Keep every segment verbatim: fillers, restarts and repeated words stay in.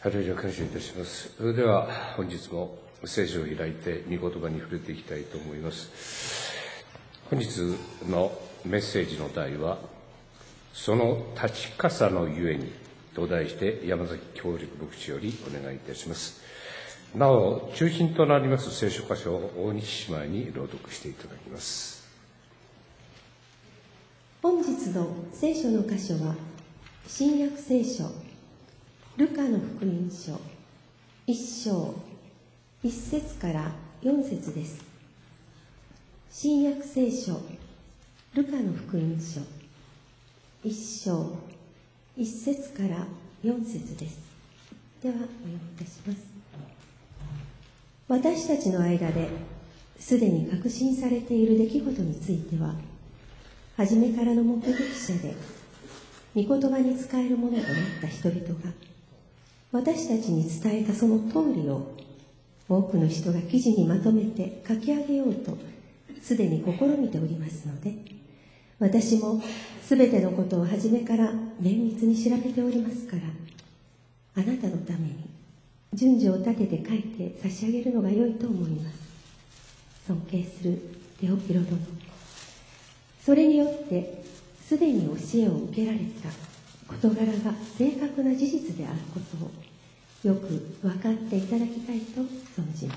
ハレルヤ、感謝いたします。それでは本日も聖書を開いて御言葉に触れていきたいと思います。本日のメッセージの題は、その立ち傘のゆえにと題して山崎教力牧師よりお願いいたします。なお、中心となります聖書箇所を大西姉妹に朗読していただきます。 本日の聖書の箇所は、新約聖書ルカの福音書一章一節から四節です。新約聖書ルカの福音書一章一節から四節です。ではお読みいたします。私たちの間ですでに確信されている出来事については、初めからの目撃者で御言葉に使えるものとなった人々が私たちに伝えたその通りを多くの人が記事にまとめて書き上げようとすでに試みておりますので、私もすべてのことを初めから綿密に調べておりますから、あなたのために順序を立てて書いて差し上げるのが良いと思います。尊敬するテオピロ殿、それによってすでに教えを受けられた事柄が正確な事実であることをよく分かっていただきたいと存じます。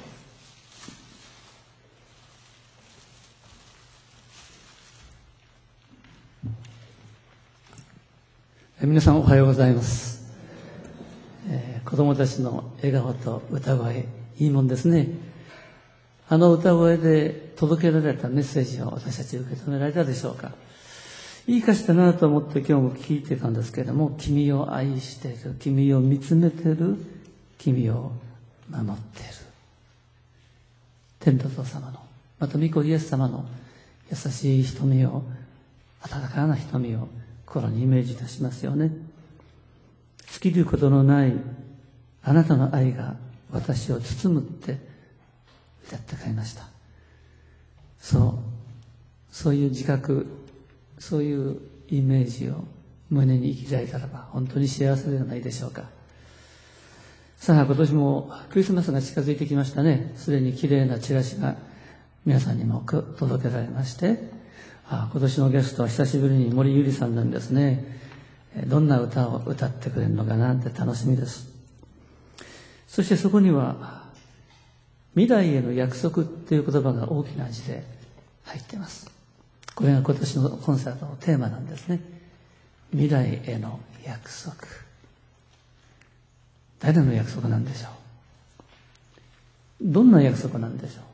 皆さんおはようございます。えー、子供たちの笑顔と歌声、いいもんですね。あの歌声で届けられたメッセージを私たち受け止められたでしょうか。いい歌詞だなと思って今日も聞いてたんですけれども、君を愛している、君を見つめている、君を守っている。天の父様の、また御子イエス様の優しい瞳を、温かな瞳を心にイメージいたしますよね。尽きることのないあなたの愛が私を包むって歌ってくれました。そう、そういう自覚、そういうイメージを胸に生きられたらば本当に幸せではないでしょうか。さあ、今年もクリスマスが近づいてきましたね。すでに綺麗なチラシが皆さんにも届けられまして、あ、今年のゲストは久しぶりに森ゆりさんなんですね。どんな歌を歌ってくれるのかなって楽しみです。そしてそこには未来への約束っていう言葉が大きな字で入っています。これが今年のコンサートのテーマなんですね。未来への約束。誰の約束なんでしょう。どんな約束なんでしょ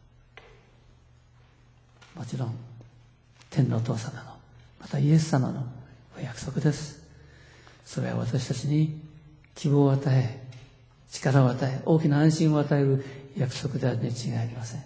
う。もちろん天のお父様の、またイエス様のお約束です。それは私たちに希望を与え、力を与え、大きな安心を与える約束であるに違いありません。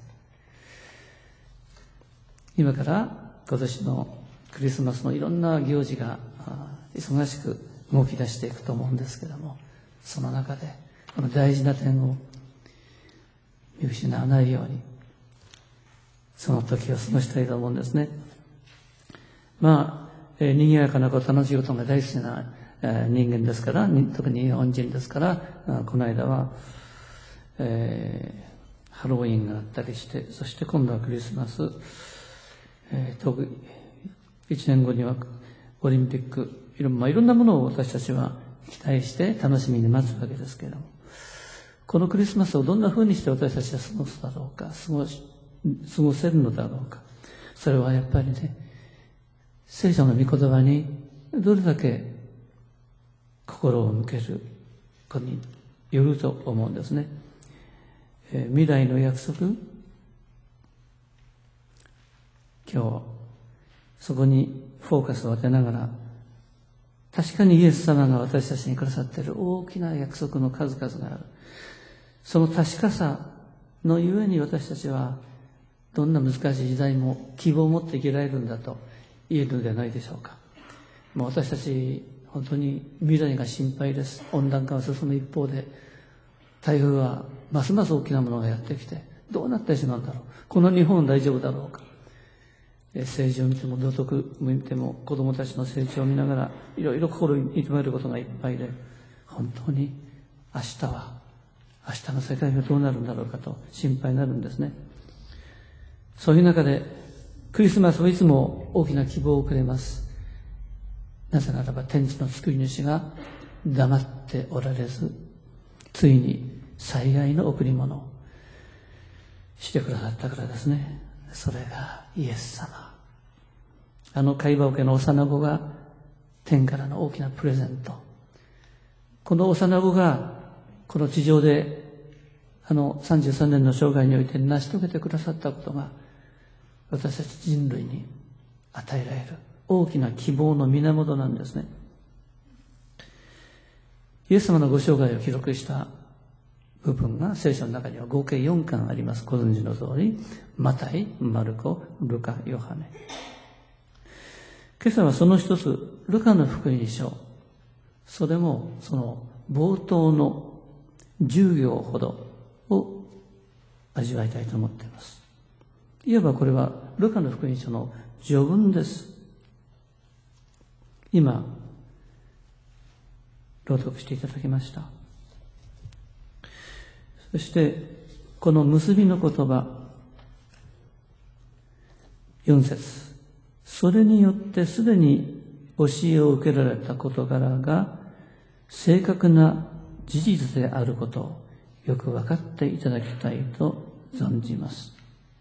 今から今年のクリスマスのいろんな行事が忙しく動き出していくと思うんですけども、その中でこの大事な点を見失わないようにその時を過ごしたいと思うんですね。まあ、えー、賑やかなこと、楽しいことが大好きな、えー、人間ですから、特に日本人ですから、この間は、えー、ハロウィンがあったりして、そして今度はクリスマス、えー、特にいちねんごにはオリンピック、いろ、まあ、いろんなものを私たちは期待して楽しみに待つわけですけれども、このクリスマスをどんな風にして私たちは過ごすだろうか、過ごし、過ごせるのだろうか。それはやっぱりね、聖書の御言葉にどれだけ心を向けることによると思うんですね。えー、未来の約束、今日そこにフォーカスを当てながら、確かにイエス様が私たちにくださっている大きな約束の数々がある。その確かさのゆえに私たちはどんな難しい時代も希望を持って生きられるんだと言えるのではないでしょうか。もう私たち本当に未来が心配です。温暖化が進む一方で、台風はますます大きなものがやってきて、どうなってしまうんだろう。この日本大丈夫だろうか。政治を見ても道徳を見ても子供たちの成長を見ながらいろいろ心に痛めることがいっぱいで、本当に明日は、明日の世界がどうなるんだろうかと心配になるんですね。そういう中で、クリスマスはいつも大きな希望をくれます。なぜならば天地の救い主が黙っておられず、ついに最愛の贈り物をしてくださったからですね。それがイエス様。あの貝羽桶の幼子が天からの大きなプレゼント。この幼子がこの地上であのさんじゅうさんねんの生涯において成し遂げてくださったことが、私たち人類に与えられる大きな希望の源なんですね。イエス様のご生涯を記録した部分が聖書の中には合計よんかんあります。ご存知の通り、マタイ、マルコ、ルカ、ヨハネ。今朝はその一つ、ルカの福音書。それもその冒頭のじゅう行ほどを味わいたいと思っています。いわばこれはルカの福音書の序文です。今、朗読していただきました。そして、この結びの言葉、よん節。それによってすでに教えを受けられた事柄が正確な事実であることをよく分かっていただきたいと存じます。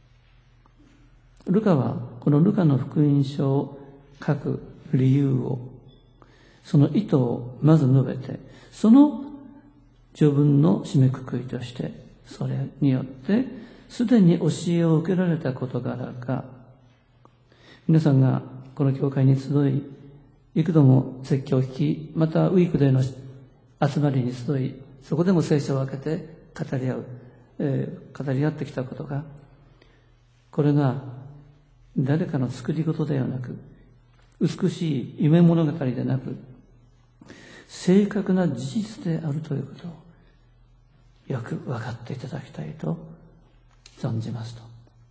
ルカはこのルカの福音書を書く理由を、その意図をまず述べて、その序文の締めくくりとして、それによってすでに教えを受けられた事柄が、皆さんがこの教会に集い、幾度も説教を聞き、またウィークデーの集まりに集い、そこでも聖書を開けて語り合う、えー、語り合ってきたことが、これが誰かの作り事ではなく、美しい夢物語でなく、正確な事実であるということをよく分かっていただきたいと存じますと。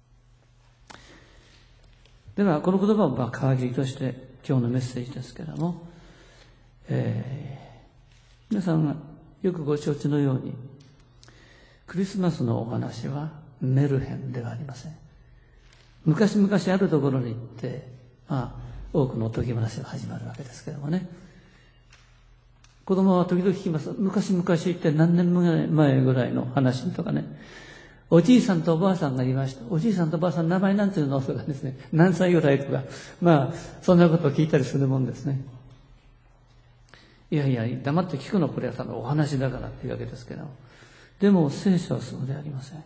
では、この言葉をまあ皮切りとして今日のメッセージですけれども、えー、皆さんがよくご承知のように、クリスマスのお話はメルヘンではありません。昔々あるところに行って、まあ、多くのおとぎ話が始まるわけですけどもね。子供は時々聞きます。昔々って何年前ぐらいの話とかね。おじいさんとおばあさんがいました。おじいさんとおばあさん名前なんていうのとかですね。何歳ぐらいとか。まあ、そんなことを聞いたりするもんですね。いやいや、黙って聞くのこれはただお話だからっていうわけですけど。でも聖書はそうでありません。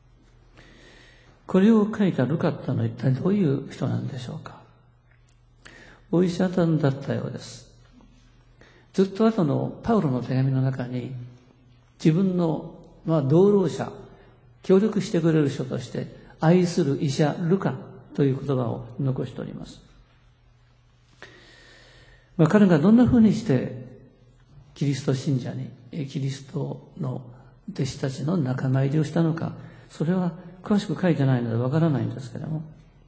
これを書いたルカってのは一体どういう人なんでしょうか。お医者さんだったようです。ずっと後のパウロの手紙の中に、自分の、まあ、同労者、協力してくれる人として、愛する医者ルカという言葉を残しております。まあ、彼がどんなふうにしてキリスト信者に、キリストの弟子たちの仲間入りをしたのか、それは詳しく書いてないのでわからないんですけども、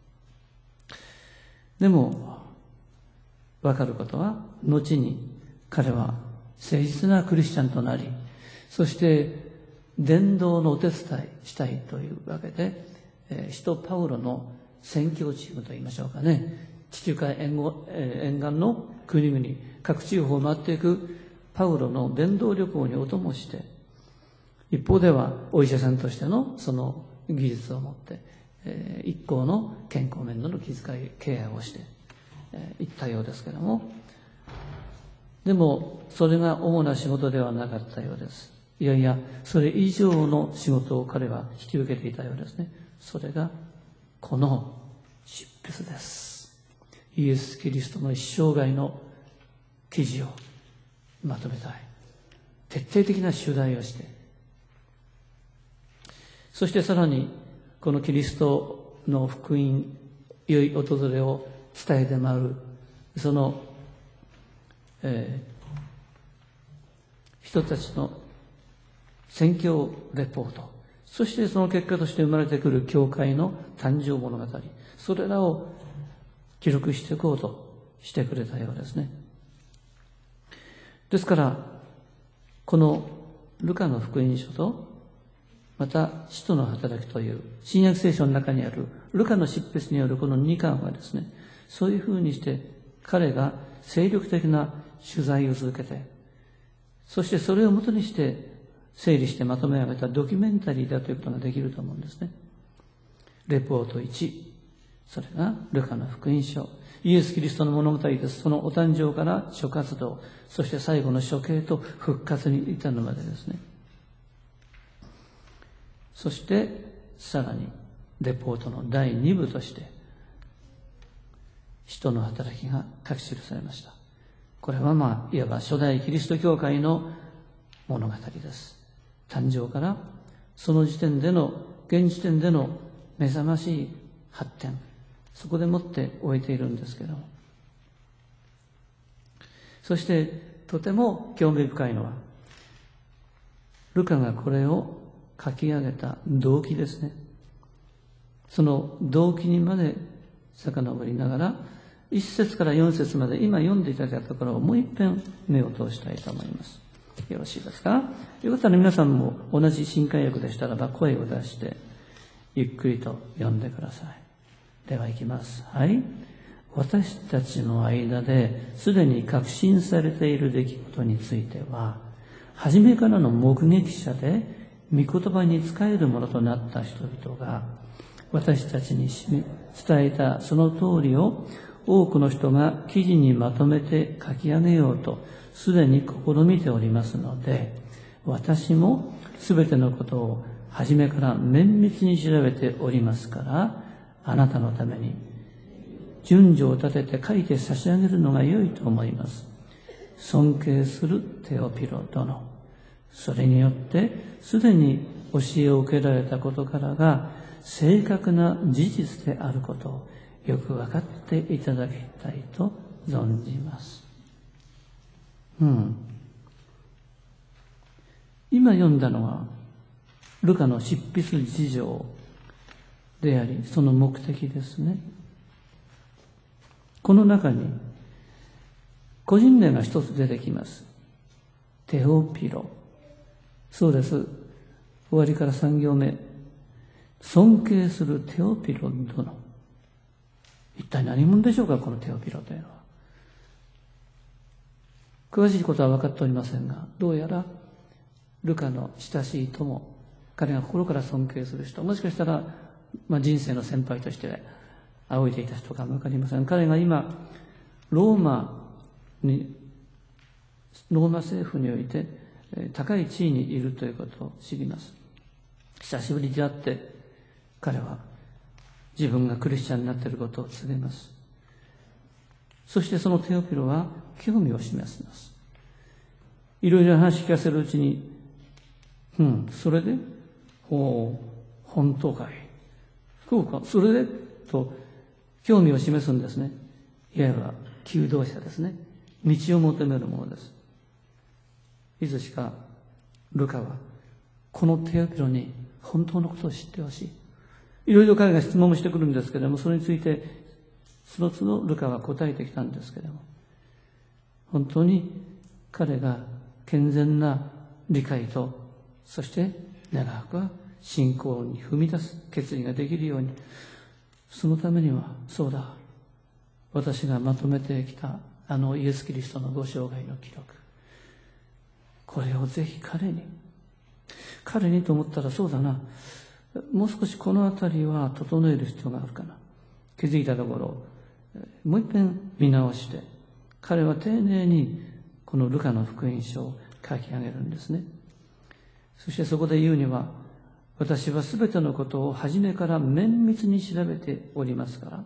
でもわかることは、後に彼は誠実なクリスチャンとなり、そして伝道のお手伝いしたいというわけで、えー、使徒パウロの宣教チームといいましょうかね、地中海沿岸、えー、沿岸の国々、各地方を回っていくパウロの伝道旅行にお供して、一方ではお医者さんとしてのその技術を持って、えー、一行の健康面での気遣い、ケアをして、えー、いったようですけども、でもそれが主な仕事ではなかったようです。いやいや、それ以上の仕事を彼は引き受けていたようですね。それがこの執筆です。イエス・キリストの一生涯の記事をまとめたい。徹底的な取材をして、そしてさらにこのキリストの福音、良い訪れを伝えて回る、その、えー、人たちの宣教レポート、そしてその結果として生まれてくる教会の誕生物語、それらを記録していこうとしてくれたようですね。ですから、このルカの福音書と、また使徒の働きという新約聖書の中にあるルカの執筆によるこのにかんはですね、そういうふうにして彼が精力的な取材を続けて、そしてそれをもとにして整理してまとめ上げたドキュメンタリーだということができると思うんですね。レポートいち、それがルカの福音書、イエス・キリストの物語です。そのお誕生から諸活動、そして最後の処刑と復活に至るまでですね。そしてさらにレポートのだいにぶとして使徒の働きが書き記されました。これはまあいわば初代キリスト教会の物語です。誕生からその時点での現時点での目覚ましい発展、そこでもって終えているんですけども、そしてとても興味深いのはルカがこれを書き上げた動機ですね。その動機にまで遡りながらいっ節からよん節まで今読んでいただいたところをもう一遍目を通したいと思います。よろしいですか？よかったら皆さんも同じ新海訳でしたらば声を出してゆっくりと読んでください。では行きます。はい。私たちの間ですでに確信されている出来事については、初めからの目撃者で御言葉に仕えるものとなった人々が私たちに伝えたその通りを多くの人が記事にまとめて書き上げようとすでに試みておりますので、私もすべてのことを初めから綿密に調べておりますから、あなたのために順序を立てて書いて差し上げるのが良いと思います。尊敬するテオピロ殿、それによってすでに教えを受けられたことからが正確な事実であることをよく分かっていただきたいと存じます。うん。今読んだのはルカの執筆事情であり、その目的ですね。この中に個人名が一つ出てきます。テオピロ。そうです。終わりからさん行目。尊敬するテオピロ殿。一体何者でしょうか、このテオピロというのは。詳しいことは分かっておりませんが、どうやらルカの親しい友、彼が心から尊敬する人、もしかしたら、まあ、人生の先輩として仰いでいた人かも分かりません。彼が今ローマにローマ政府において高い地位にいるということを知ります。久しぶりに会って彼は自分がクリスチャンになっていることを告げます。そしてそのテオピロは興味を示します。いろいろ話聞かせるうちに、うん、それで、ほう、本当かい。そうか、それで、と興味を示すんですね。いわゆる求道者ですね。道を求めるものです。いつしかルカはこのテオピロに本当のことを知ってほしい。いろいろ彼が質問もしてくるんですけれども、それについてその都度ルカは答えてきたんですけれども、本当に彼が健全な理解と、そして長くは信仰に踏み出す決意ができるように、そのためには、そうだ、私がまとめてきたあのイエス・キリストのご生涯の記録、これをぜひ彼に彼にと思ったら、そうだな、もう少しこのあたりは整える必要があるかな。気づいたところ、もう一遍見直して、彼は丁寧にこのルカの福音書を書き上げるんですね。そしてそこで言うには、私はすべてのことを初めから綿密に調べておりますから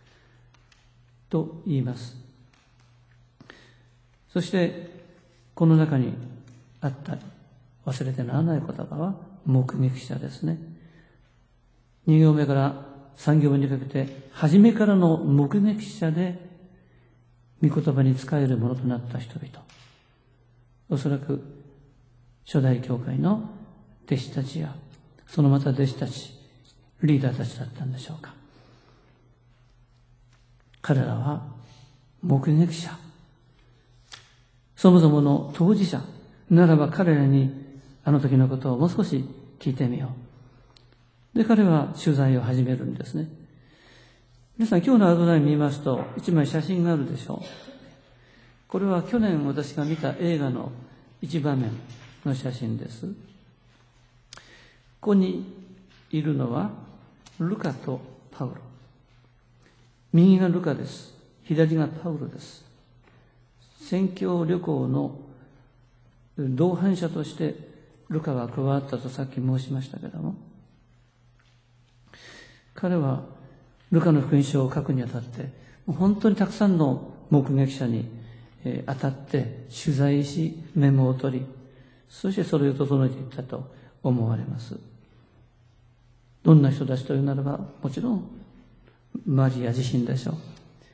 と言います。そしてこの中にあった忘れてならない言葉は目撃者ですね。に行目からさん行目にかけて、初めからの目撃者で御言葉に仕えるものとなった人々、おそらく初代教会の弟子たちや、そのまた弟子たち、リーダーたちだったんでしょうか。彼らは目撃者、そもそもの当事者ならば、彼らにあの時のことをもう少し聞いてみよう。で、彼は取材を始めるんですね。皆さん、今日のアドライン見ますと、一枚写真があるでしょう。これは去年私が見た映画の一場面の写真です。ここにいるのはルカとパウロ。右がルカです。左がパウロです。宣教旅行の同伴者としてルカは加わったとさっき申しましたけれども、彼はルカの福音書を書くにあたって本当にたくさんの目撃者に当たって取材しメモを取り、そしてそれを整えていったと思われます。どんな人たちというならば、もちろんマリア自身でしょう。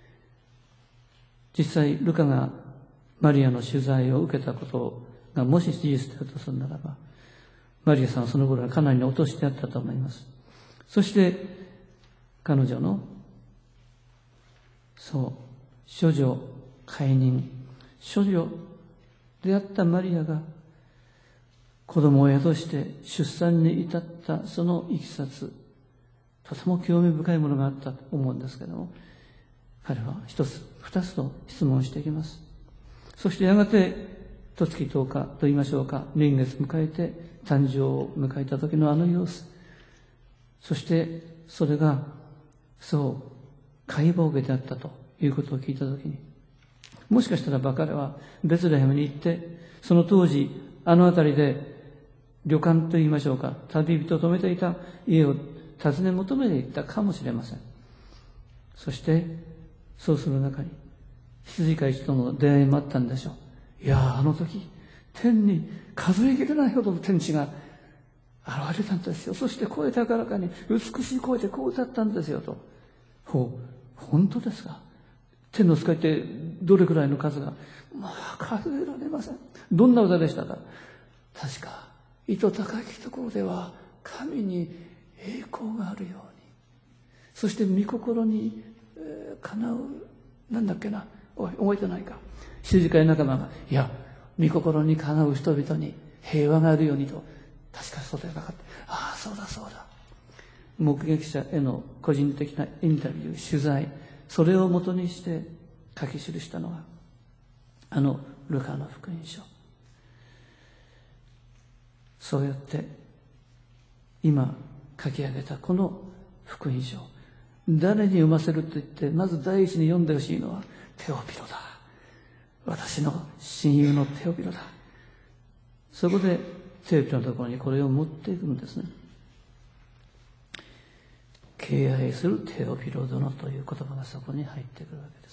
実際ルカがマリアの取材を受けたことがもし事実であるとするならば、マリアさんはその頃はかなり落としてあったと思います。そして彼女のそう処女解任、処女であったマリアが子供を宿して出産に至ったそのいきさつ、とても興味深いものがあったと思うんですけれども、彼は一つ二つと質問していきます。そしてやがて十月十日と言いましょうか、年月迎えて誕生を迎えた時のあの様子、そしてそれがそう解剖下であったということを聞いた時に、もしかしたらば彼はベツレヘムに行って、その当時あの辺りで旅館と言いましょうか、旅人を泊めていた家を訪ね求めていったかもしれません。そしてそうする中に羊飼いとの出会いもあったんでしょう。いやあ、あの時天に数えきれないほどの天使が現れたんですよ。そして声高らかに美しい声でこう歌ったんですよと。ほう、本当ですか。天の使いってどれくらいの数が、まあ数えられません。どんな歌でしたか。確か糸高きところでは神に栄光があるように、そして御心に、えー、叶う、なんだっけな、おい覚えてないか。羊飼い仲間が、いや御心に叶う人々に平和があるようにと、確かそうでなかった。ああ、そうだそうだ。目撃者への個人的なインタビュー、取材、それをもとにして書き記したのがあのルカの福音書。そうやって今書き上げたこの福音書、誰に読ませると言って、まず第一に読んでほしいのはテオピロだ。私の親友のテオピロだ。そこでテオピロのところにこれを持っていくんですね。敬愛するテオピロ殿という言葉がそこに入ってくるわけです。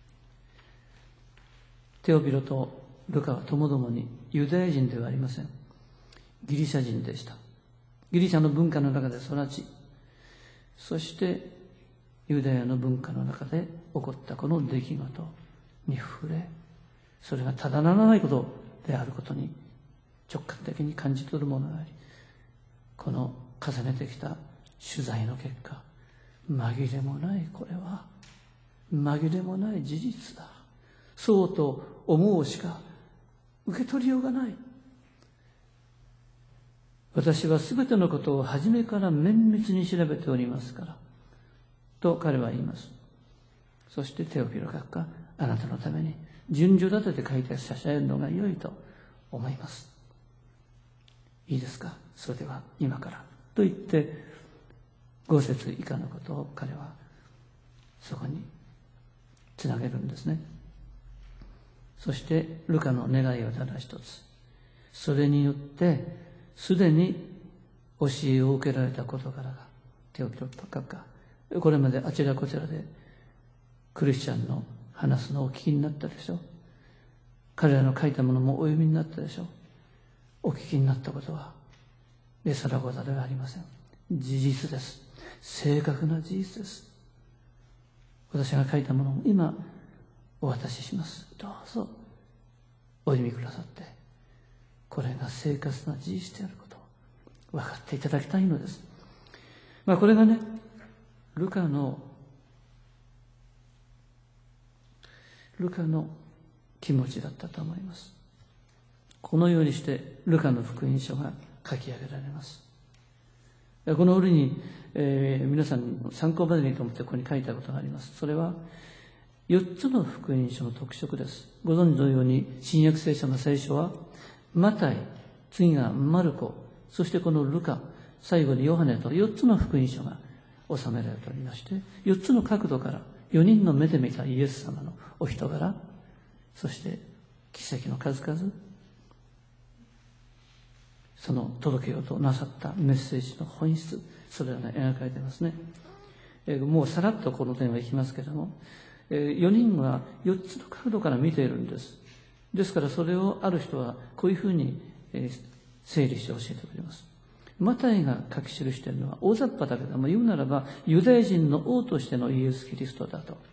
テオピロとルカはともどもにユダヤ人ではありません。ギリシャ人でした。ギリシャの文化の中で育ち、そしてユダヤの文化の中で起こったこの出来事に触れ、それがただならないことであることに直感的に感じ取るものがあり、この重ねてきた取材の結果、紛れもない、これは紛れもない事実だ、そうと思うしか受け取りようがない。私はすべてのことを初めから綿密に調べておりますからと彼は言います。そしてテオピロ閣下、あなたのために順序立てて書いて差し上げるのが良いと思います。いいですか、それでは今からと言ってご節以下のことを彼はそこにつなげるんですね。そしてルカの願いをただ一つ、それによってすでに教えを受けられた事柄が、テオピロ閣下、これまであちらこちらでクリスチャンの話すのをお聞きになったでしょう。彼らの書いたものもお読みになったでしょう。お聞きになったことはエサラゴザではありません。事実です。正確な事実です。私が書いたものを今お渡しします。どうぞお読みくださって、これが生活な事実であることを分かっていただきたいのです。まあこれがね、ルカのルカの気持ちだったと思います。 このようにしてルカの福音書が書き上げられます。この折に、えー、皆さんの参考までにと思ってここに書いたことがあります。それはよっつの福音書の特色です。ご存知のように新約聖書の聖書はマタイ、次がマルコ、そしてこのルカ、最後にヨハネとよっつの福音書が収められておりまして、よっつの角度からよにんの目で見たイエス様のお人柄、そして奇跡の数々、その届けようとなさったメッセージの本質、それらが描かれていますね。えー、もうさらっとこの点はいきますけれども、えー、よにんはよっつの角度から見ているんです。ですからそれをある人はこういうふうに、えー、整理して教えてくれます。マタイが書き記しているのは大雑把だけども、言うならばユダヤ人の王としてのイエス・キリストだと。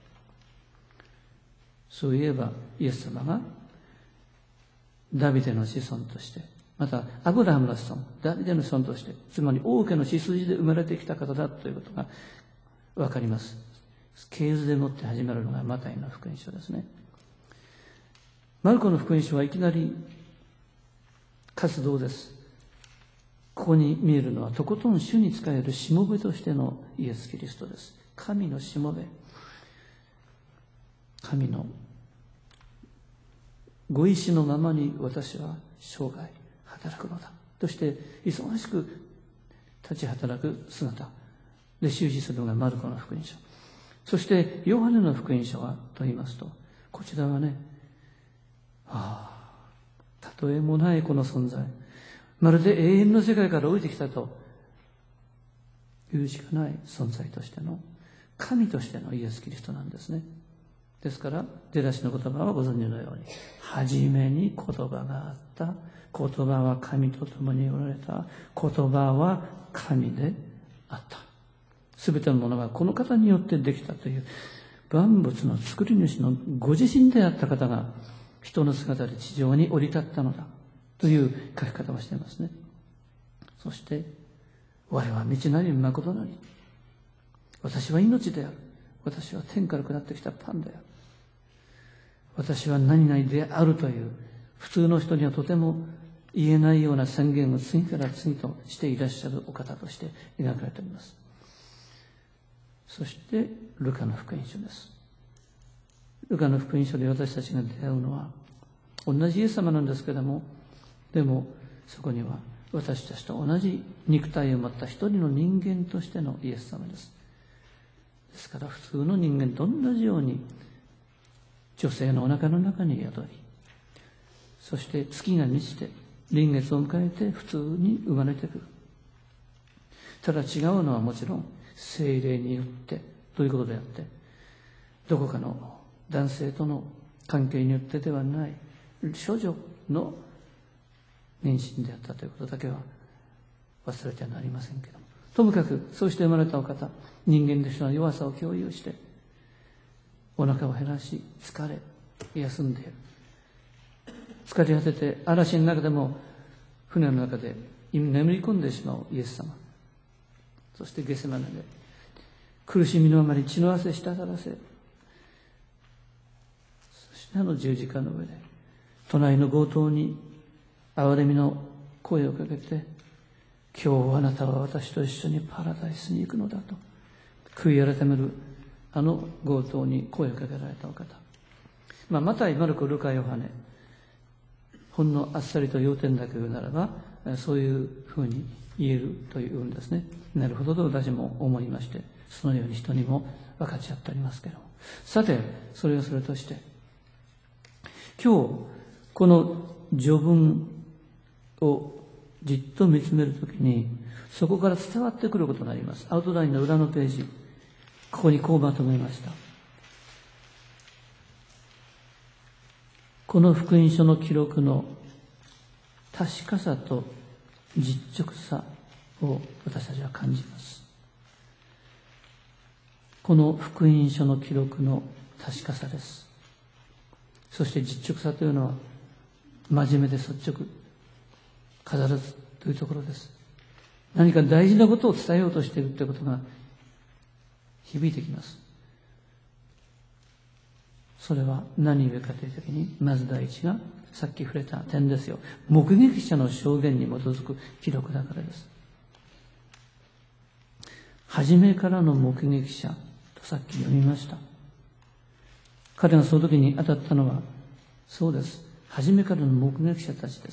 そういえばイエス様がダビデの子孫として、またアブラハムの子孫、ダビデの子孫として、つまり王家の血筋で生まれてきた方だということがわかります。系図でもって始まるのがマタイの福音書ですね。マルコの福音書はいきなり活動です。ここに見えるのはとことん主に仕えるしもべとしてのイエス・キリストです。神のしもべ、神のご意志のままに私は生涯働くのだとして忙しく立ち働く姿で習字するのがマルコの福音書。そしてヨハネの福音書はと言いますと、こちらはね、ああ、例えもないこの存在、まるで永遠の世界から降りてきたというしかない存在としての神としてのイエス・キリストなんですね。ですから出だしの言葉はご存知のように、初めに言葉があった、言葉は神と共におられた、言葉は神であった。すべてのものがこの方によってできたという万物の作り主のご自身であった方が人の姿で地上に降り立ったのだという書き方をしていますね。そして我は道なり誠なり、私は命である、私は天から下ってきたパンである、私は何々であるという普通の人にはとても言えないような宣言を次から次としていらっしゃるお方として描かれております。そしてルカの福音書です。ルカの福音書で私たちが出会うのは同じイエス様なんですけれども、でもそこには私たちと同じ肉体を持った一人の人間としてのイエス様です。ですから普通の人間と同じように女性のお腹の中に宿り、そして月が満ちて臨月を迎えて普通に生まれてくる。ただ違うのはもちろん聖霊によってということであって、どこかの男性との関係によってではない処女の妊娠であったということだけは忘れてはなりませんけども、ともかくそうして生まれたお方、人間としての弱さを共有してお腹を減らし疲れ休んでいる、疲れ果てて嵐の中でも船の中で眠り込んでしまうイエス様、そしてゲセマネで苦しみのあまり血の汗滴らせ、そしてあの十字架の上で隣の強盗に憐れみの声をかけて、今日あなたは私と一緒にパラダイスに行くのだと悔い改めるあの強盗に声をかけられたお方、まあ、マタイ、マルコ、ルカ、ヨハネ、ほんのあっさりと要点だけ言うならばそういうふうに言えるというんですね。なるほどと私も思いまして、そのように人にも分かち合っておりますけども、さてそれをそれとして今日この序文をじっと見つめるときにそこから伝わってくることがあります。アウトラインの裏のページ、ここにこうまとめました。この福音書の記録の確かさと実直さを私たちは感じます。この福音書の記録の確かさです。そして実直さというのは真面目で率直、飾らずというところです。何か大事なことを伝えようとしているということが響いてきます。 それは何故かというときに、まず第一がさっき触れた点ですよ。目撃者の証言に基づく記録だからです。初めからの目撃者とさっき読みました。彼がその時に当たったのは、そうです。初めからの目撃者たちです。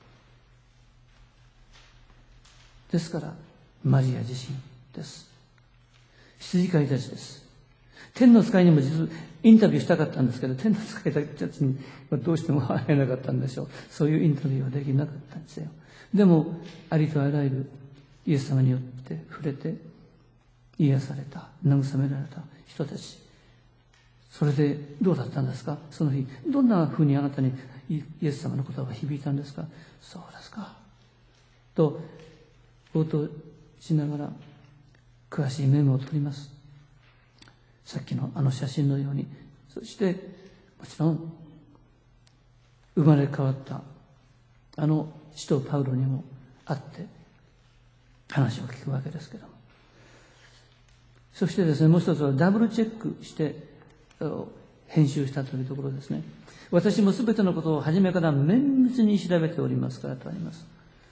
ですから、マリア自身です。羊飼いたちです。天の使いにも実はインタビューしたかったんですけど、天の使いたちにはどうしても会えなかったんでしょう。そういうインタビューはできなかったんですよ。でも、ありとあらゆるイエス様によって触れて、癒された、慰められた人たち。それでどうだったんですか？その日、どんな風にあなたにイエス様の言葉が響いたんですか？そうですか。と、応答しながら、詳しいメモを取ります。さっきのあの写真のように。そして、もちろん、生まれ変わったあの使徒パウロにも会って話を聞くわけですけども。そしてですね、もう一つはダブルチェックして編集したというところですね。私もすべてのことを初めから綿密に調べておりますからとあります。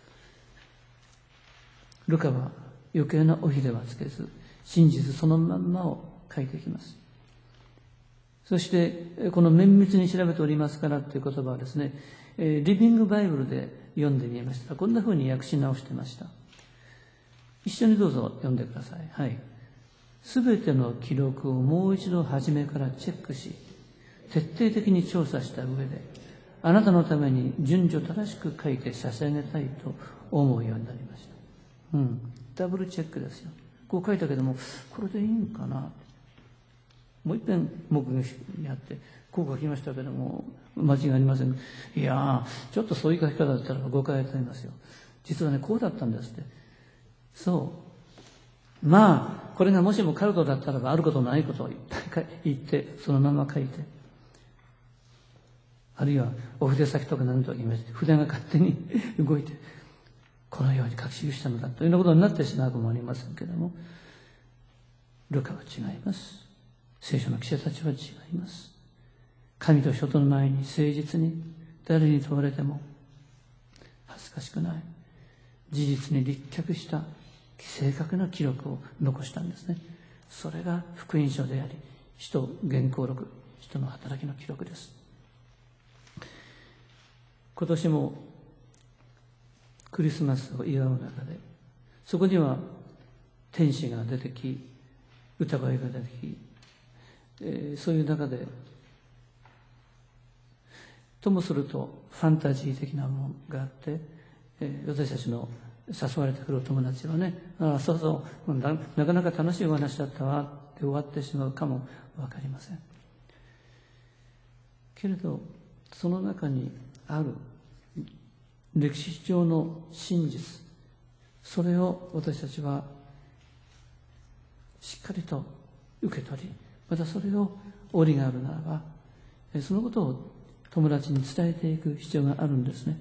ルカは余計なおひれはつけず、真実そのまんまを書いていきます。そして、この綿密に調べておりますからという言葉はですね、リビングバイブルで読んでみましたら、こんな風に訳し直してました。一緒にどうぞ読んでください。はい。すべての記録をもう一度初めからチェックし、徹底的に調査した上で、あなたのために順序正しく書いて差し上げたいと思うようになりました。うん。ダブルチェックですよ。こう書いたけども、これでいいんかな。もう一遍目撃にあって、こう書きましたけども、間違いありません。いやー、ちょっとそういう書き方だったら誤解ありますよ。実はね、こうだったんですって。そう。まあ、これがもしもカルトだったらば、あることないことを言って、そのまま書いて。あるいは、お筆先とか何とか言いまして、筆が勝手に動いて、このように書き記したのだというようなことになってしまうかもありませんけれども、ルカは違います。聖書の記者たちは違います。神と人との前に誠実に誰に問われても恥ずかしくない、事実に立脚した正確な記録を残したんですね。それが福音書であり、使徒原稿録、人の働きの記録です。今年もクリスマスを祝う中で、そこには天使が出てき、歌声が出てき、えー、そういう中で、ともするとファンタジー的なものがあって、えー、私たちの誘われてくる友達はね、ああ、そうそうな、なかなか楽しいお話だったわって終わってしまうかもわかりません。けれど、その中にある歴史上の真実、それを私たちはしっかりと受け取り、またそれを折があるならば、そのことを友達に伝えていく必要があるんですね。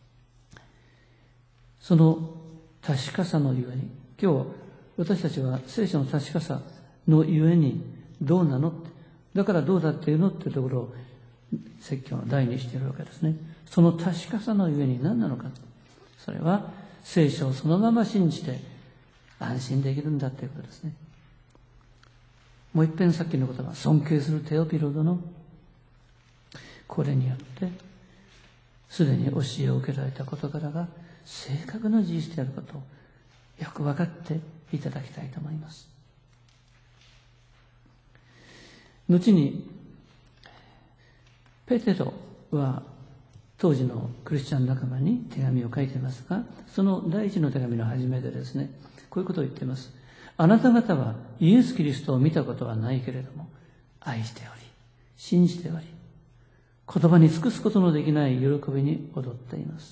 その確かさのゆえに、今日私たちは聖書の確かさのゆえにどうなのって、だからどうだっていうのっていうところを説教の題にしているわけですね。その確かさのゆえに何なのか。それは聖書をそのまま信じて安心できるんだということですね。もう一遍さっきの言葉、尊敬するテオピロ殿、これによってすでに教えを受けられた事柄が正確な事実であることをよく分かっていただきたいと思います。後にペテロは当時のクリスチャン仲間に手紙を書いていますが、その第一の手紙の初めでですね、こういうことを言っています。あなた方はイエス・キリストを見たことはないけれども、愛しており、信じており、言葉に尽くすことのできない喜びに踊っています。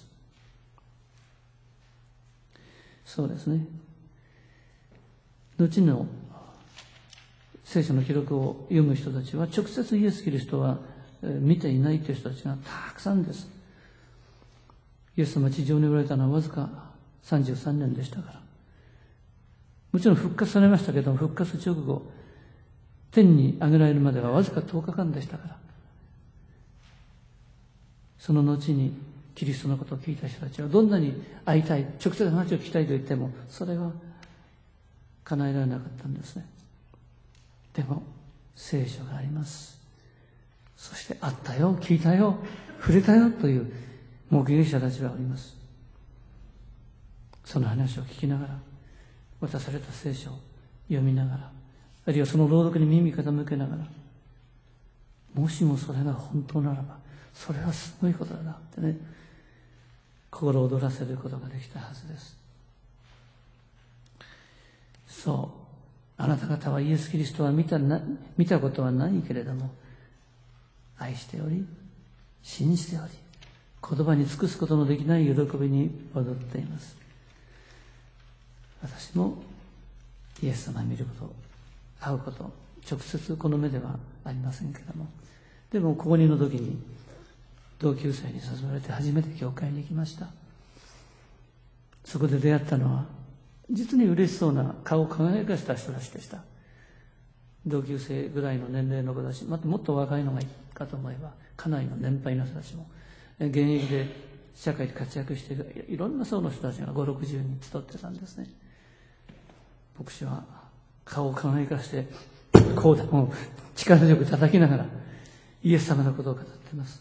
そうですね。後の聖書の記録を読む人たちは、直接イエス・キリストは見ていないという人たちがたくさんです。イエス様は地上におられたのはわずかさんじゅうさんねんでしたから。もちろん復活されましたけども、復活直後、 天に上げられるまではわずかとおかかんでしたから、その後にキリストのことを聞いた人たちはどんなに会いたい、直接話を聞きたいと言ってもそれは叶えられなかったんですね。でも聖書があります。そして会ったよ、聞いたよ、触れたよという目撃者たちがおります。その話を聞きながら、渡された聖書を読みながら、あるいはその朗読に耳傾けながら、もしもそれが本当ならばそれはすごいことだなってね、心躍らせることができたはずです。そう、あなた方はイエス・キリストは見たな、見たことはないけれども、愛しており、信じており、言葉に尽くすことのできない喜びに踊っています。私もイエス様を見ること、会うこと、直接この目ではありませんけれども、でもここにいる時に同級生に誘われて初めて教会に行きました。そこで出会ったのは実に嬉しそうな顔を輝かした人たちでした。同級生ぐらいの年齢の子たち、またもっと若いのがいいかと思えばかなりの年配の人たちも、現役で社会で活躍しているいろんな層の人たちがごじゅう、ろくじゅうにん集ってたんですね。牧師は顔を輝かしてこうだもう力強く叩きながらイエス様のことを語っています。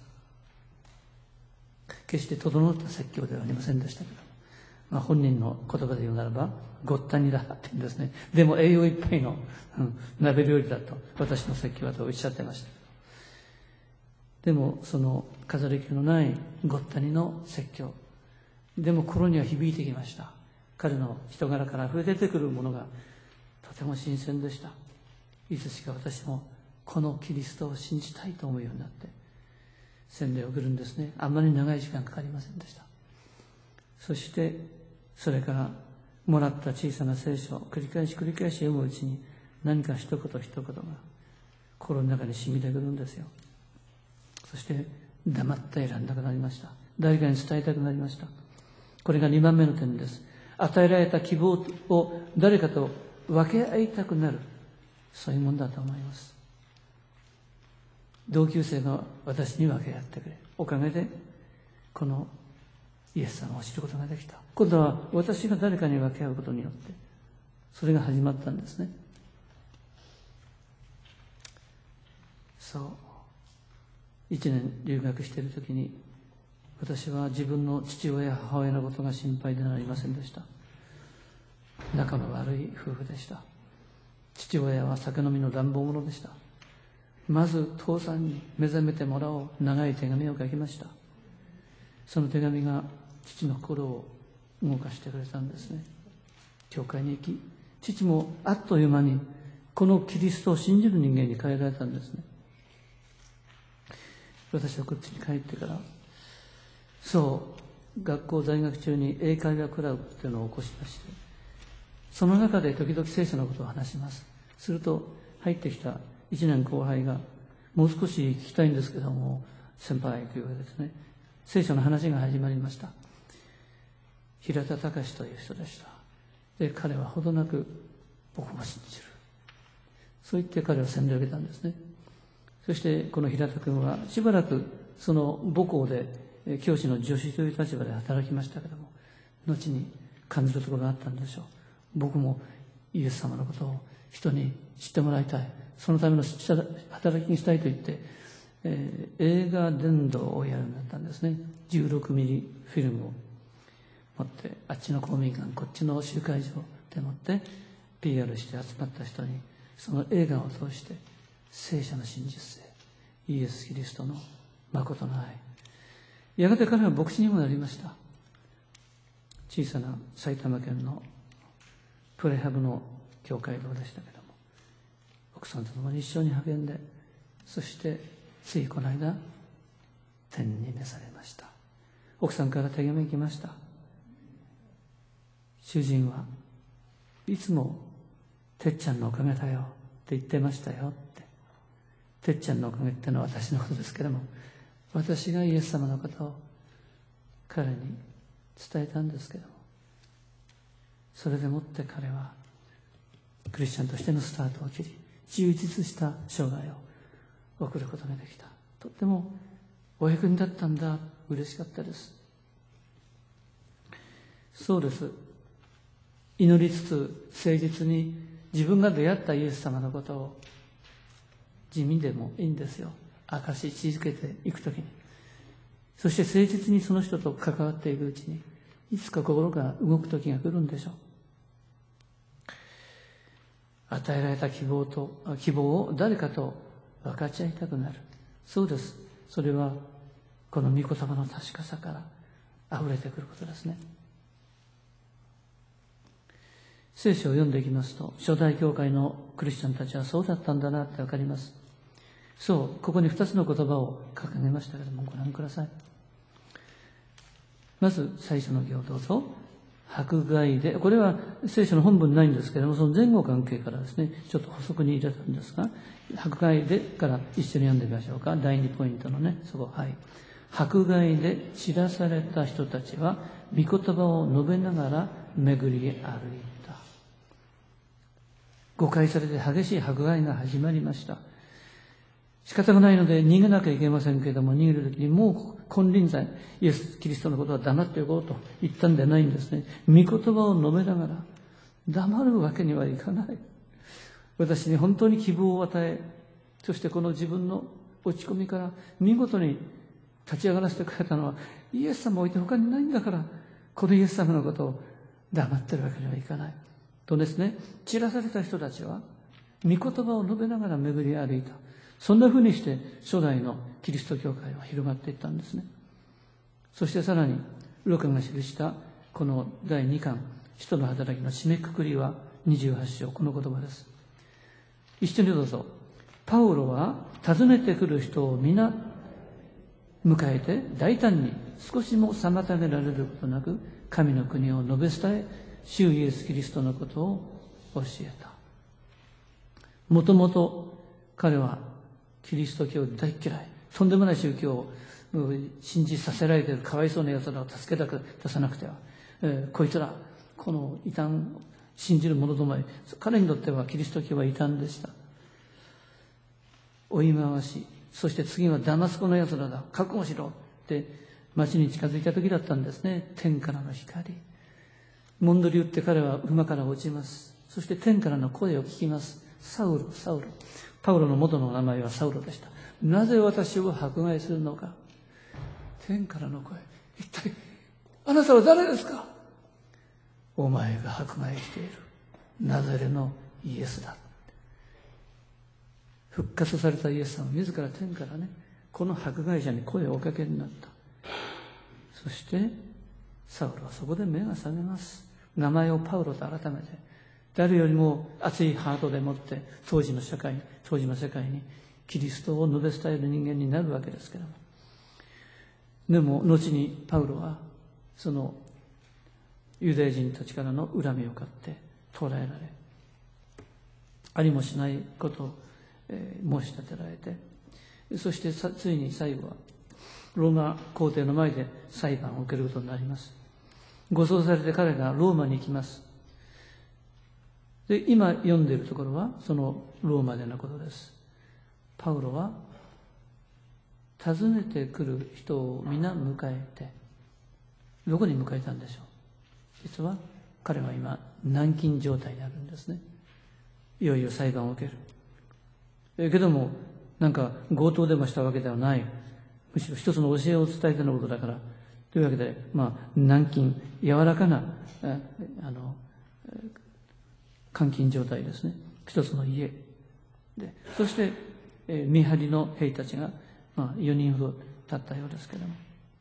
決して整った説教ではありませんでしたけど、まあ、本人の言葉で言うならばごったにだって言うんですね。でも栄養いっぱいの、うん、鍋料理だと私の説教はとおっしゃってました。でもその飾り気のないごったにの説教でも心には響いてきました。彼の人柄から溢れ出てくるものがとても新鮮でした。いつしか私もこのキリストを信じたいと思うようになって洗礼を送るんですね。あんまり長い時間かかりませんでした。そしてそれからもらった小さな聖書を繰り返し繰り返し読むうちに何か一言一言が心の中に染みてくるんですよ。そして黙って選んだくなりました。誰かに伝えたくなりました。これがにばんめの点です。与えられた希望を誰かと分け合いたくなる、そういうもんだと思います。同級生が私に分け合ってくれ、おかげでこのイエス様を知ることができた。今度は私が誰かに分け合うことによってそれが始まったんですね。そう一年留学しているときに私は自分の父親や母親のことが心配でなりませんでした。仲の悪い夫婦でした。父親は酒飲みの乱暴者でした。まず父さんに目覚めてもらおう、長い手紙を書きました。その手紙が父の心を動かしてくれたんですね。教会に行き、父もあっという間にこのキリストを信じる人間に変えられたんですね。私はこっちに帰ってから、そう学校在学中に英会話クラブというのを起こしまして、その中で時々聖書のことを話します。すると入ってきた一年後輩が、もう少し聞きたいんですけども先輩というわけですね、聖書の話が始まりました。平田隆という人でした。で彼はほどなく僕も信じる、そう言って彼は洗礼を受けたんですね。そしてこの平田君はしばらくその母校で教師の助手という立場で働きましたけども、後に感じるところがあったんでしょう。僕もイエス様のことを人に知ってもらいたい、そのための働きにしたいと言って、えー、映画伝道をやるようになったんですね。じゅうろくミリフィルムを持ってあっちの公民館こっちの集会場でもって ピーアール して集まった人にその映画を通して聖書の真実性、イエス・キリストの誠の愛、やがて彼は牧師にもなりました。小さな埼玉県のプレハブの教会堂でしたけども、奥さんと共に一緒に励んで、そしてついこの間天に召されました。奥さんから手紙が来ました。主人はいつもてっちゃんのおかげだよって言ってましたよって。てっちゃんのおかげってのは私のことですけども、私がイエス様のことを彼に伝えたんですけども、それでもって彼はクリスチャンとしてのスタートを切り、 充実した生涯を送ることができた。とってもお役に立ったんだ。嬉しかったです。そうです。祈りつつ誠実に自分が出会ったイエス様のことを地味でもいいんですよ。明かし続けていくときに。そして誠実にその人と関わっていくうちに、いつか心が動くときが来るんでしょう。与えられた希望と、希望を誰かと分かち合いたくなる。そうです。それは、この御言葉の確かさから溢れてくることですね。聖書を読んでいきますと、初代教会のクリスチャンたちはそうだったんだなってわかります。そう、ここに二つの言葉を掲げましたけれども、ご覧ください。まず最初の行をどうぞ。迫害で、これは聖書の本文にないんですけれども、その前後関係からですね、ちょっと補足に入れたんですが、迫害でから一緒に読んでみましょうか。だいにポイントのね、そこ、はい。迫害で散らされた人たちは、御言葉を述べながら巡り歩いた。誤解されて激しい迫害が始まりました。仕方がないので逃げなきゃいけませんけれども、逃げるときにもう金輪際、イエス・キリストのことは黙っておこうと言ったんではないんですね。御言葉を述べながら、黙るわけにはいかない。私に本当に希望を与え、そしてこの自分の落ち込みから見事に立ち上がらせてくれたのは、イエス様を置いて他にないんだから、このイエス様のことを黙ってるわけにはいかない。とですね、散らされた人たちは、御言葉を述べながら巡り歩いた。そんな風にして初代のキリスト教会は広がっていったんですね。そしてさらに、ルカが記したこのだいにかん、使徒の働きの締めくくりはにじゅうはち章、この言葉です。一緒にどうぞ。パウロは訪ねてくる人を皆迎えて大胆に少しも妨げられることなく神の国を述べ伝え、主イエス・キリストのことを教えた。もともと彼はキリスト教大嫌い、とんでもない宗教を信じさせられているかわいそうな奴らを助けたく出さなくては、えー、こいつらこの異端信じる者どもへ、彼にとってはキリスト教は異端でした。追い回し、そして次はダマスコの奴らだ、覚悟しろって町に近づいた時だったんですね。天からの光、モンドリ打って彼は馬から落ちます。そして天からの声を聞きます。サウロ、サウロ。パウロの元の名前はサウロでした。なぜ私を迫害するのか。天からの声、一体あなたは誰ですか。お前が迫害しているナザレのイエスだ。復活されたイエス様自ら天からね、この迫害者に声をおかけになった。そしてサウロはそこで目が覚めます。名前をパウロと改めて、誰よりも熱いハートでもって当時の社会、当時の世界にキリストを述べ伝える人間になるわけですけども、でも後にパウロはそのユダヤ人たちからの恨みを買って捕らえられ、ありもしないことを、えー、申し立てられて、そしてさついに最後はローマ皇帝の前で裁判を受けることになります。護送されて彼がローマに行きます。で、今読んでいるところはそのローマでのことです。パウロは訪ねてくる人を皆迎えて、どこに迎えたんでしょう。実は彼は今軟禁状態にあるんですね。いよいよ裁判を受ける。えけどもなんか強盗でもしたわけではない。むしろ一つの教えを伝えてのことだから。というわけで、まあ軟禁、柔らかなあの監禁状態ですね。一つの家で、そして、えー、見張りの兵たちが、まあ、よにんほど立ったようですけれども、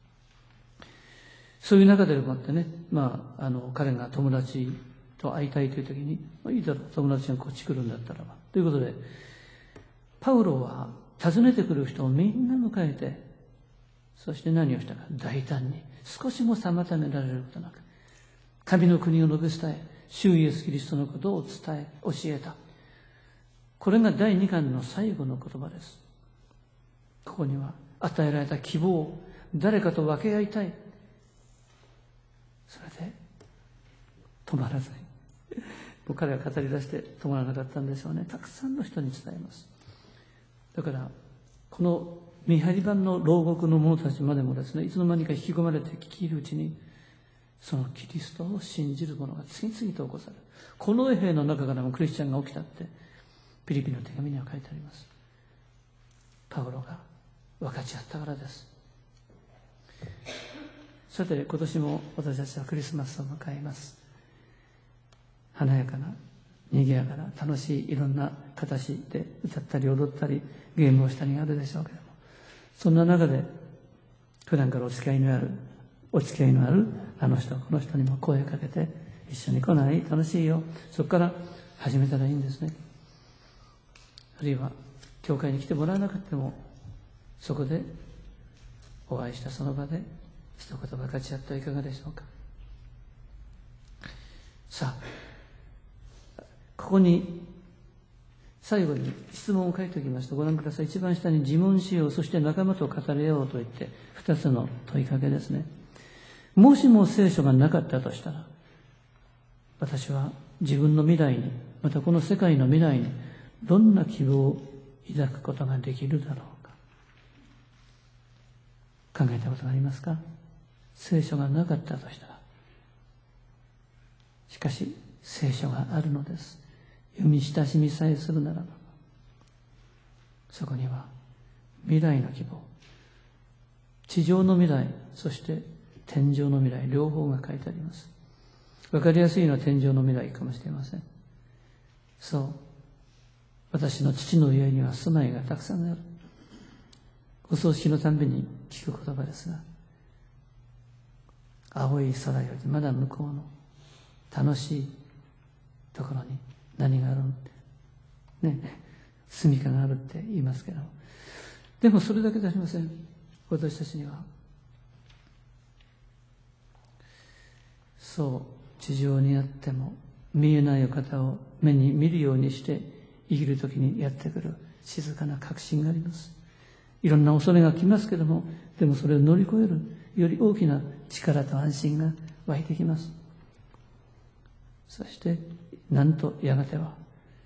そういう中でもってね、まあ、あの彼が友達と会いたいという時に、まあ、いいだろう、友達がこっち来るんだったらばということで、パウロは訪ねてくる人をみんな迎えて、そして何をしたか、大胆に少しも妨げられることなく神の国を述べ伝え、主イエスキリストのことを伝え、教えた。これがだいにかんの最後の言葉です。ここには与えられた希望を誰かと分け合いたい。それで止まらない。 もう彼は語り出して止まらなかったんでしょうね。たくさんの人に伝えます。だからこの見張り番の牢獄の者たちまでもですね、いつの間にか引き込まれて聞き入るうちに、そのキリストを信じる者が次々と起こされる。この兵の中からもクリスチャンが起きたってピリピの手紙には書いてあります。パウロが分かち合ったからです。さて、今年も私たちはクリスマスを迎えます。華やかな、賑やかな、楽しいいろんな形で歌ったり踊ったりゲームをしたりがあるでしょうけれども、そんな中で普段からお付き合いのあるお付き合いのあるあの人この人にも声をかけて、一緒に来ない？楽しいよ。そこから始めたらいいんですね。あるいは教会に来てもらわなくても、そこでお会いしたその場で一言分かち合ってはいかがでしょうか。さあ、ここに最後に質問を書いておきました。ご覧ください。一番下に自問しよう、そして仲間と語れようと言って、二つの問いかけですね。もしも聖書がなかったとしたら、私は自分の未来に、またこの世界の未来に、どんな希望を抱くことができるだろうか。考えたことがありますか？聖書がなかったとしたら。しかし、聖書があるのです。読み親しみさえするならば、そこには未来の希望、地上の未来、そして天上の未来、両方が書いてあります。わかりやすいのは天上の未来かもしれません。そう、私の父の家には住まいがたくさんある。お葬式のたんびに聞く言葉ですが、青い空よりまだ向こうの楽しいところに何があるのね、住みかがあるって言いますけど、でもそれだけじゃありません。私たちにはそう地上にあっても見えないお方を目に見るようにして生きるときにやってくる静かな確信があります。いろんな恐れが来ますけども、でもそれを乗り越えるより大きな力と安心が湧いてきます。そしてなんとやがては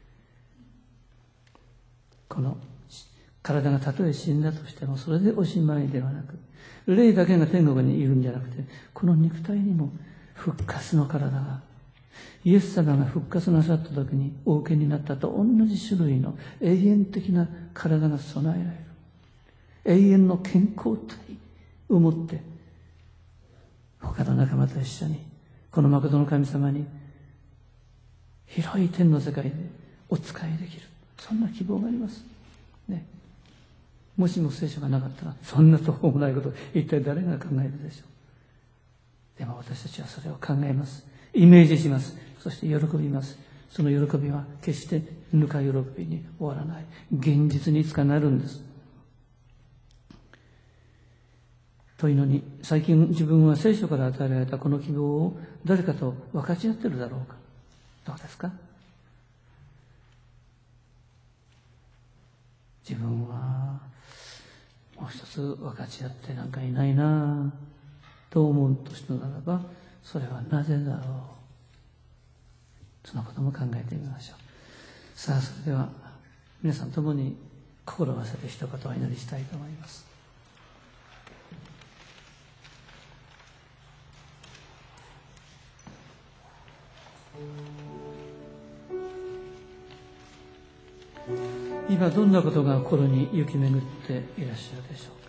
この体がたとえ死んだとしてもそれでおしまいではなく、霊だけが天国にいるんじゃなくて、この肉体にも復活の体が、イエス様が復活なさった時にお受けになったと同じ種類の永遠的な体が備えられる。永遠の健康体を持って他の仲間と一緒にこの誠の神様に広い天の世界でお仕えできる、そんな希望がありますね。もしも聖書がなかったらそんな途方もないことを一体誰が考えるでしょう。でも私たちはそれを考えます、イメージします、そして喜びます。その喜びは決してぬか喜びに終わらない、現実にいつかなるんです。というのに、最近自分は聖書から与えられたこの希望を誰かと分かち合ってるだろうか。どうですか？自分はもう一つ分かち合ってなんかいないなと思うとしたならば、それはなぜだろう。そのことも考えてみましょう。さあ、それでは皆さん共に心を合わせて一言お祈りしたいと思います。今どんなことが心に行き巡っていらっしゃるでしょ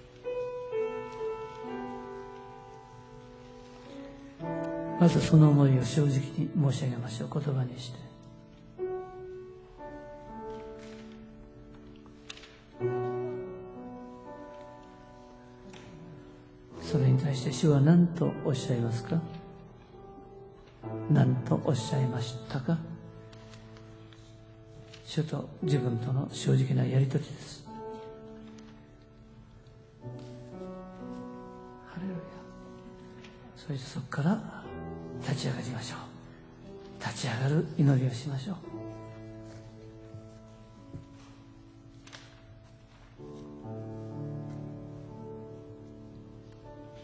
うか。まずその思いを正直に申し上げましょう。言葉にして。それに対して主は何とおっしゃいますか？何とおっしゃいましたか？主と自分との正直なやりとりです。ハレルヤ。そしてそこから立ち上がりましょう。立ち上がる祈りをしましょう。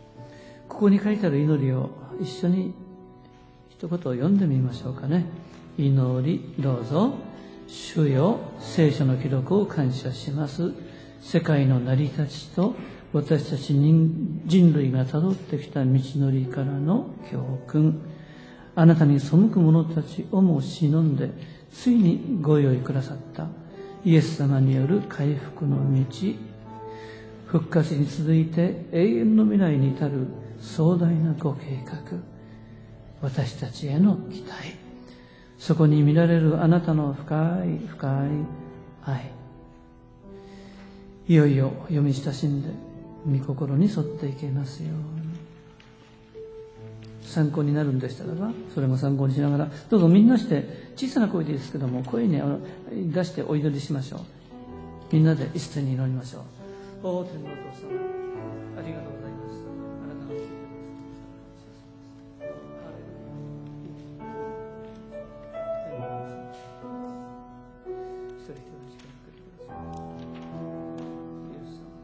ここに書いてある祈りを一緒に一言読んでみましょうかね。 祈り、どうぞ。主よ、聖書の記録を感謝します。世界の成り立ちと私たち人類がたどってきた道のりからの教訓、あなたに背く者たちをも忍んでついにご用意くださったイエス様による回復の道、復活に続いて永遠の未来に至る壮大なご計画、私たちへの期待、そこに見られるあなたの深い深い愛、いよいよ読み親しんで御心に沿っていけますように。参考になるんでしたらば、それも参考にしながら、どうぞみんなして小さな声でいいですけども、声に出してお祈りしましょう。みんなで一斉に祈りましょう。お天のお父様、ありがとうございます。あなたの聞いてください。一人一人にしてください。イエス様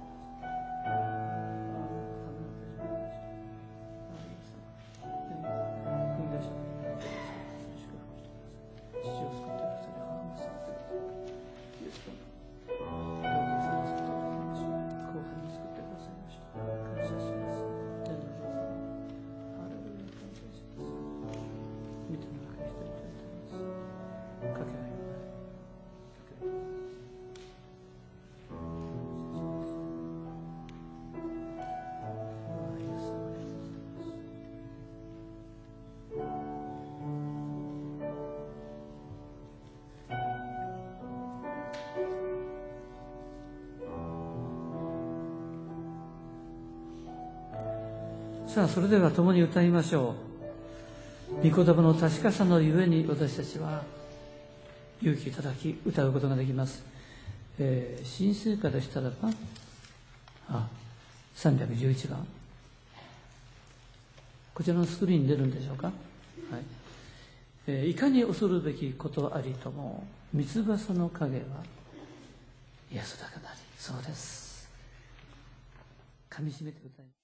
さあ、それでは共に歌いましょう。御言葉の確かさのゆえに私たちは勇気いただき歌うことができます。えー、新聖歌でしたらば、あ、さんびゃくじゅういちばん。こちらのスクリーンに出るんでしょうか。はい。えー、いかに恐るべきことありとも、三翼の影は安らかなり。そうです。噛み締めて歌います。